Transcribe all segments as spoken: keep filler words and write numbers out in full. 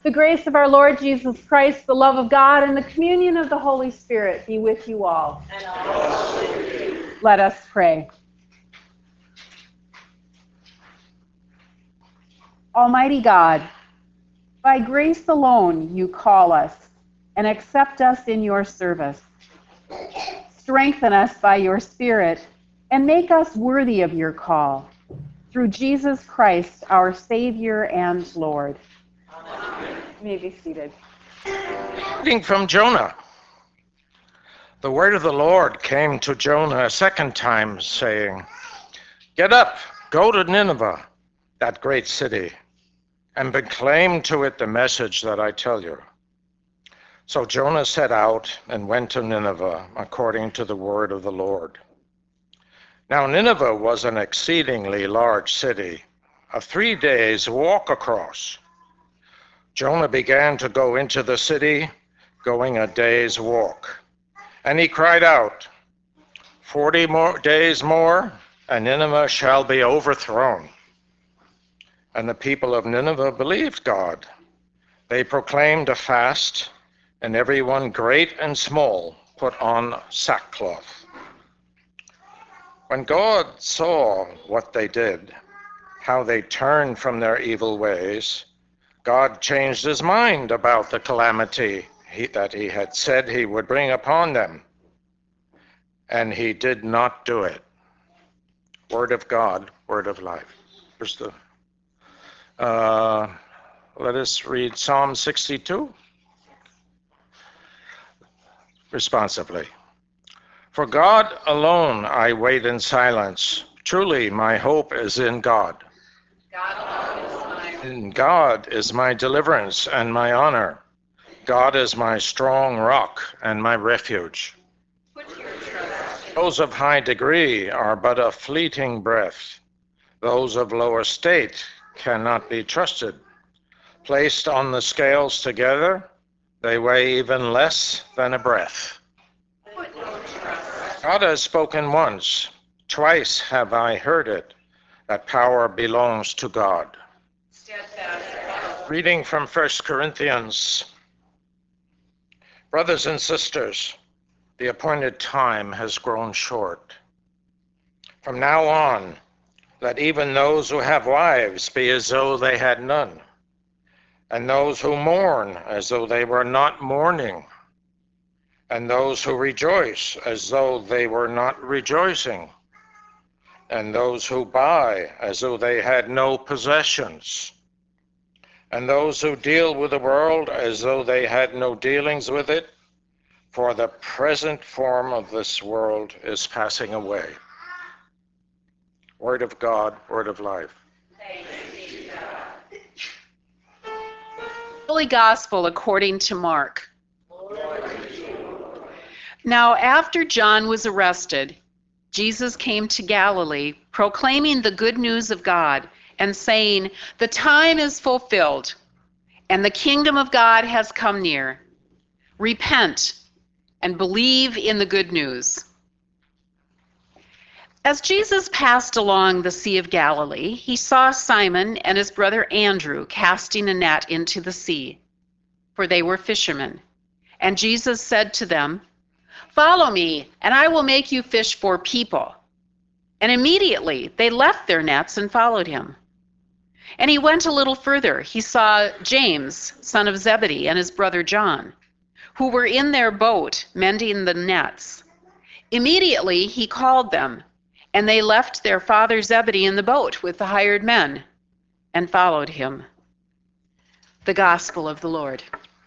The grace of our Lord Jesus Christ, the love of God, and the communion of the Holy Spirit be with you all. And also with you. Let us pray. Almighty God, by grace alone you call us and accept us in your service. Strengthen us by your Spirit and make us worthy of your call. Through Jesus Christ, our Savior and Lord. Amen. You may be seated. Reading from Jonah. The word of the Lord came to Jonah a second time, saying, "Get up, go to Nineveh, that great city, and proclaim to it the message that I tell you." So Jonah set out and went to Nineveh according to the word of the Lord. Now Nineveh was an exceedingly large city, a three days walk across. Jonah began to go into the city, going a day's walk. And he cried out, Forty more days more, and Nineveh shall be overthrown." And the people of Nineveh believed God. They proclaimed a fast, and everyone great and small put on sackcloth. When God saw what they did, how they turned from their evil ways, God changed his mind about the calamity he, that he had said he would bring upon them. And he did not do it. Word of God, word of life. Here's the, uh, let us read Psalm sixty-two responsively. For God alone I wait in silence. Truly my hope is in God. God alone is mine. In God is my deliverance and my honor. God is my strong rock and my refuge. Put your trust in Those of high degree are but a fleeting breath. Those of low estate cannot be trusted. Placed on the scales together, they weigh even less than a breath. Put no trust. God has spoken once, twice have I heard it, that power belongs to God. Steadfast love. Reading from First Corinthians. Brothers and sisters, the appointed time has grown short. From now on, let even those who have wives be as though they had none, and those who mourn as though they were not mourning, and those who rejoice as though they were not rejoicing, and those who buy as though they had no possessions, and those who deal with the world as though they had no dealings with it, for the present form of this world is passing away. Word of God, word of life. Thanks be to God. Holy Gospel according to Mark. Lord, to you. Now after John was arrested, Jesus came to Galilee, proclaiming the good news of God and saying, "The time is fulfilled, and the kingdom of God has come near. Repent and believe in the good news." As Jesus passed along the Sea of Galilee, he saw Simon and his brother Andrew casting a net into the sea, for they were fishermen. And Jesus said to them, "Follow me, and I will make you fish for people." And immediately they left their nets and followed him. And he went a little further. He saw James, son of Zebedee, and his brother John, who were in their boat mending the nets. Immediately he called them, and they left their father Zebedee in the boat with the hired men and followed him. The Gospel of the Lord.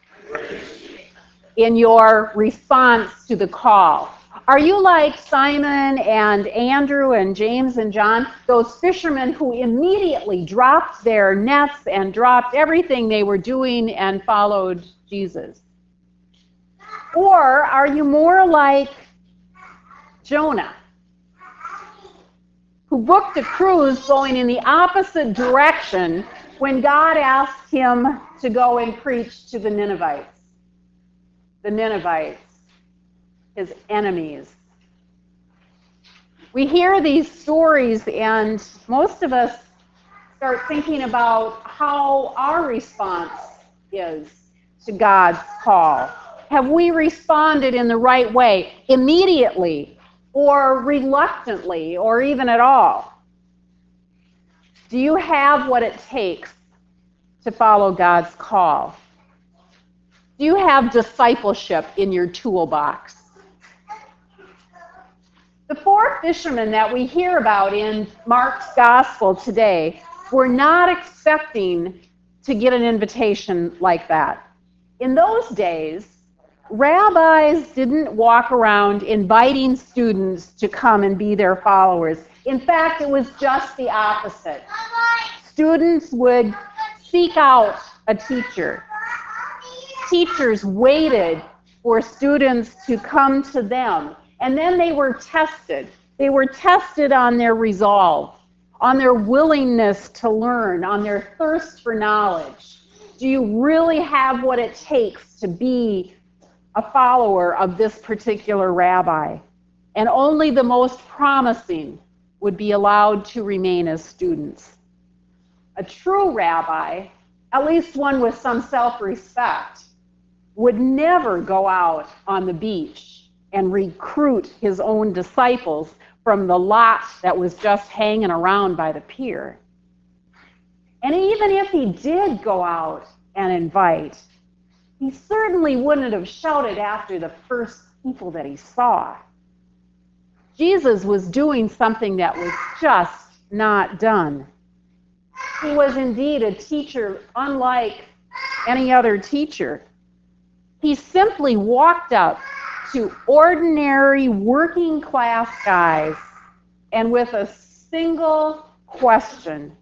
In your response to the call, are you like Simon and Andrew and James and John, those fishermen who immediately dropped their nets and dropped everything they were doing and followed Jesus? Or are you more like Jonah, who booked a cruise going in the opposite direction when God asked him to go and preach to the Ninevites? The Ninevites, his enemies. We hear these stories, and most of us start thinking about how our response is to God's call? Have we responded in the right way, immediately, or reluctantly, or even at all? Do you have what it takes to follow God's call? Do you have discipleship in your toolbox? The four fishermen that we hear about in Mark's gospel today were not expecting to get an invitation like that. In those days, rabbis didn't walk around inviting students to come and be their followers. In fact, it was just the opposite. Students would seek out a teacher. Teachers waited for students to come to them, and then they were tested. They were tested on their resolve, on their willingness to learn, on their thirst for knowledge. Do you really have what it takes to be a follower of this particular rabbi? And only the most promising would be allowed to remain as students. A true rabbi, at least one with some self-respect, would never go out on the beach and recruit his own disciples from the lot that was just hanging around by the pier. And even if he did go out and invite, he certainly wouldn't have shouted after the first people that he saw. Jesus was doing something that was just not done. He was indeed a teacher unlike any other teacher. He simply walked up to ordinary working class guys and with a single question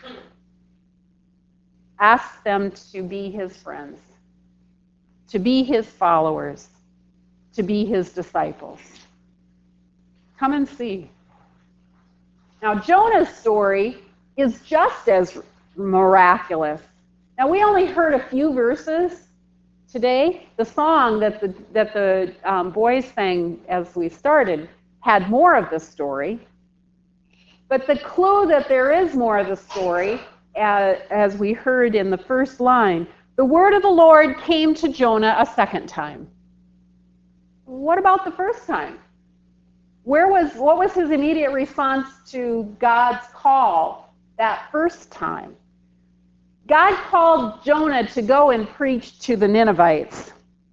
asked them to be his friends, to be his followers, to be his disciples. Come and see. Now, Jonah's story is just as miraculous. Now, we only heard a few verses today. The song that the, that the um, boys sang as we started had more of the story. But the clue that there is more of the story, uh, as we heard in the first line, the word of the Lord came to Jonah a second time. What about the first time? Where was, what was his immediate response to God's call that first time? God called Jonah to go and preach to the Ninevites.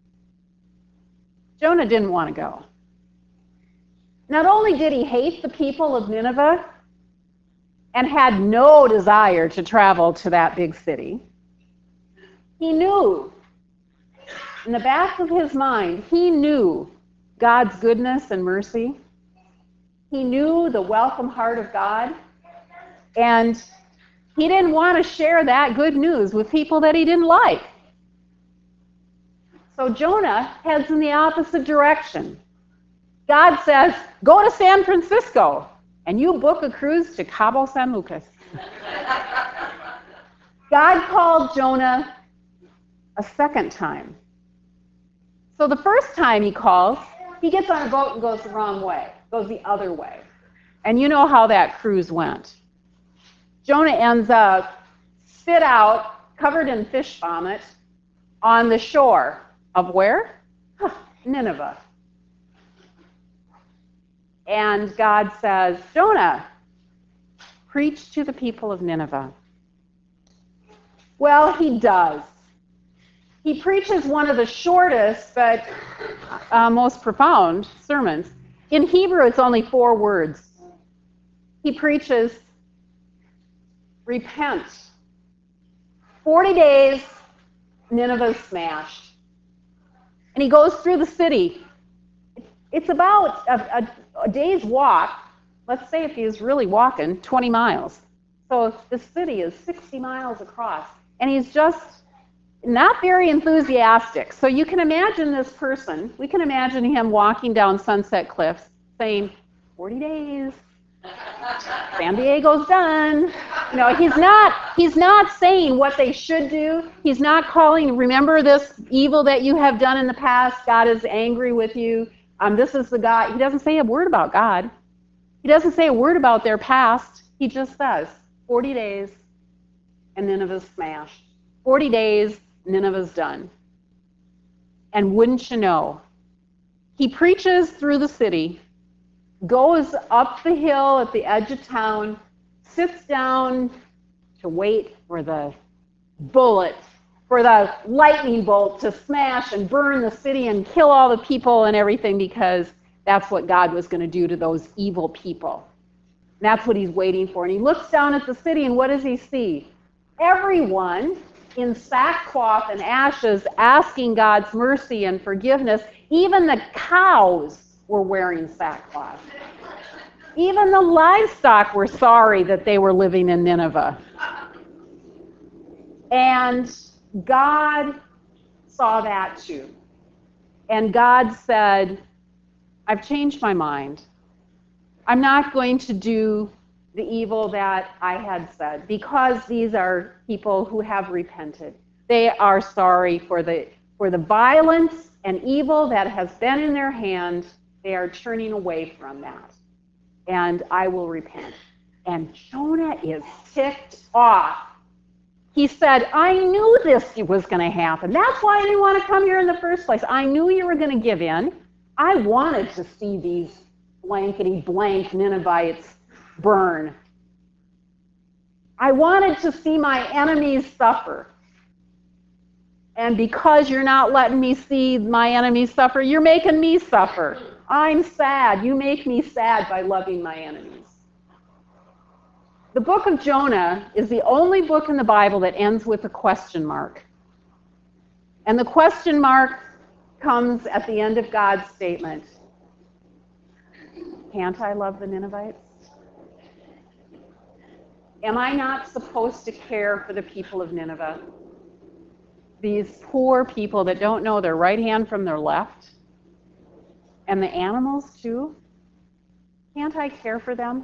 Jonah didn't want to go. Not only did he hate the people of Nineveh and had no desire to travel to that big city, he knew, in the back of his mind, he knew God's goodness and mercy. He knew the welcome heart of God, and he didn't want to share that good news with people that he didn't like. So Jonah heads in the opposite direction. God says, go to San Francisco, and you book a cruise to Cabo San Lucas. God called Jonah a second time. So the first time he calls, he gets on a boat and goes the wrong way, goes the other way. And you know how that cruise went. Jonah ends up spit out, covered in fish vomit, on the shore of where? Huh, Nineveh. And God says, Jonah, preach to the people of Nineveh. Well, he does. He preaches one of the shortest but uh, most profound sermons. In Hebrew, it's only four words. He preaches, repent. Forty days, Nineveh's smashed. And he goes through the city. It's about a, a, a day's walk. Let's say if he was really walking, twenty miles. So the city is sixty miles across. And he's just not very enthusiastic. So you can imagine this person, we can imagine him walking down Sunset Cliffs saying, forty days, San Diego's done. You know, he's not, he's not saying what they should do. He's not calling, remember this evil that you have done in the past, God is angry with you. Um, this is the God. He doesn't say a word about God. He doesn't say a word about their past. He just says, forty days, and Nineveh's smashed. forty days, Nineveh's done. And wouldn't you know, he preaches through the city, goes up the hill at the edge of town, sits down to wait for the bullet, for the lightning bolt to smash and burn the city and kill all the people and everything, because that's what God was going to do to those evil people. And that's what he's waiting for. And he looks down at the city, and what does he see? Everyone in sackcloth and ashes asking God's mercy and forgiveness. Even the cows were wearing sackcloth. Even the livestock were sorry that they were living in Nineveh. And God saw that too. And God said, I've changed my mind. I'm not going to do the evil that I had said, because these are people who have repented. They are sorry for the for the violence and evil that has been in their hand. They are turning away from that. And I will repent. And Jonah is ticked off. He said, I knew this was going to happen. That's why I didn't want to come here in the first place. I knew you were going to give in. I wanted to see these blankety blank Ninevites burn. I wanted to see my enemies suffer. And because you're not letting me see my enemies suffer, you're making me suffer. I'm sad. You make me sad by loving my enemies. The book of Jonah is the only book in the Bible that ends with a question mark. And the question mark comes at the end of God's statement. Can't I love the Ninevites? Am I not supposed to care for the people of Nineveh? These poor people that don't know their right hand from their left? And the animals too? Can't I care for them?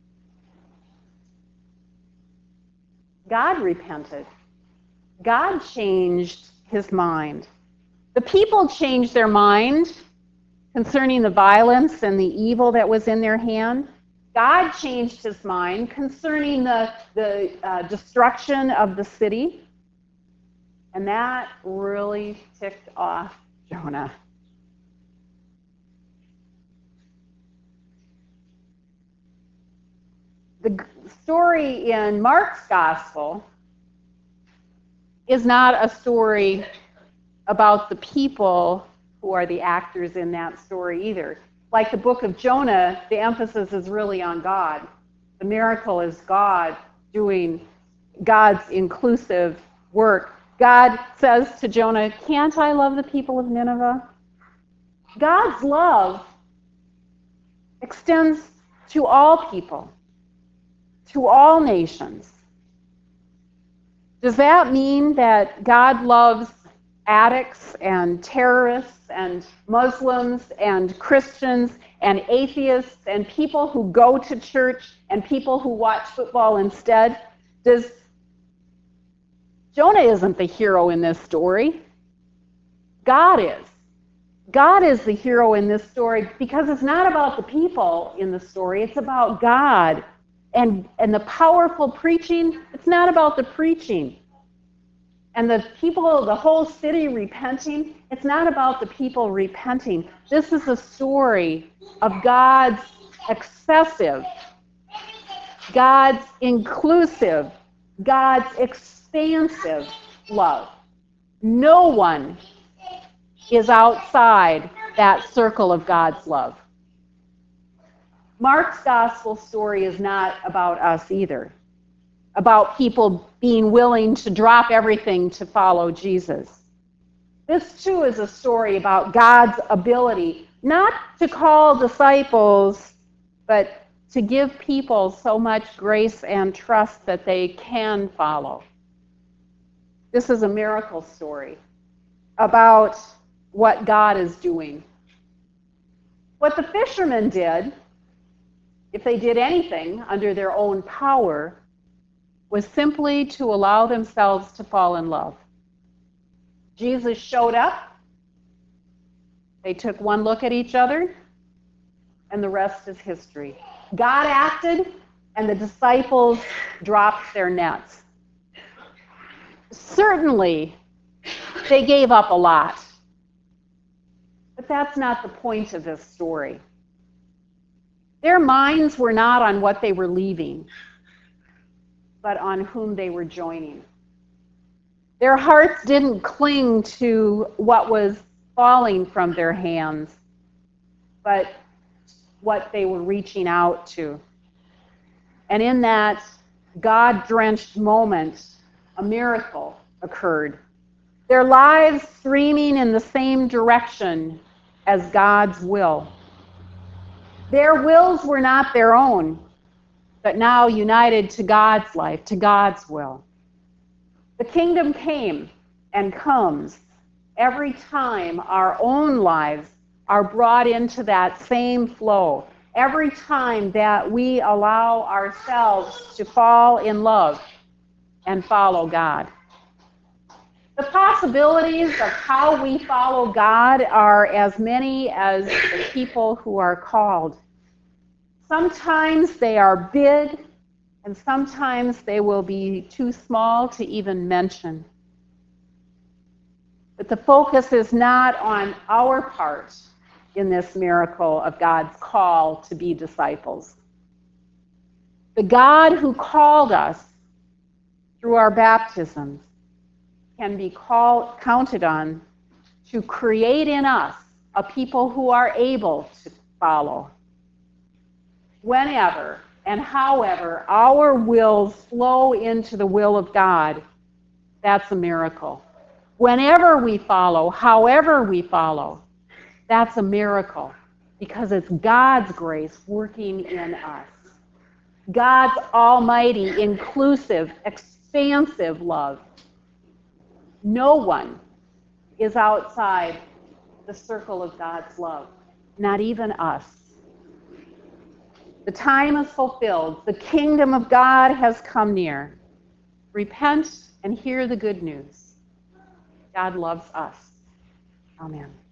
God repented. God changed his mind. The people changed their mind concerning the violence and the evil that was in their hand. God changed his mind concerning the, the uh, destruction of the city. And that really ticked off Jonah. The story in Mark's gospel is not a story about the people who are the actors in that story either. Like the book of Jonah, the emphasis is really on God. The miracle is God doing God's inclusive work. God says to Jonah, can't I love the people of Nineveh? God's love extends to all people, to all nations. Does that mean that God loves addicts and terrorists and Muslims and Christians and atheists and people who go to church and people who watch football instead? Does Jonah isn't the hero in this story. God is. God is the hero in this story because it's not about the people in the story. It's about God. And, and the powerful preaching, it's not about the preaching. And the people, the whole city repenting, it's not about the people repenting. This is a story of God's excessive, God's inclusive, God's expansive love. No one is outside that circle of God's love. Mark's gospel story is not about us either, about people being willing to drop everything to follow Jesus. This too is a story about God's ability not to call disciples, but to give people so much grace and trust that they can follow. This is a miracle story about what God is doing. What the fishermen did, if they did anything under their own power, was simply to allow themselves to fall in love. Jesus showed up. They took one look at each other, and the rest is history. God acted, and the disciples dropped their nets. Certainly, They gave up a lot. But that's not the point of this story. Their minds were not on what they were leaving, but on whom they were joining. Their hearts didn't cling to what was falling from their hands, but what they were reaching out to. And in that God-drenched moment, a miracle occurred. Their lives streaming in the same direction as God's will. Their wills were not their own, but now united to God's life, to God's will. The kingdom came and comes every time our own lives are brought into that same flow. Every time that we allow ourselves to fall in love and follow God. The possibilities of how we follow God are as many as the people who are called. Sometimes they are big, and sometimes they will be too small to even mention. But the focus is not on our part in this miracle of God's call to be disciples. The God who called us through our baptisms can be called, counted on to create in us a people who are able to follow. Whenever and however our wills flow into the will of God, that's a miracle. Whenever we follow, however we follow, that's a miracle because it's God's grace working in us. God's almighty, inclusive, expansive love. No one is outside the circle of God's love, not even us. The time is fulfilled. The kingdom of God has come near. Repent and hear the good news. God loves us. Amen.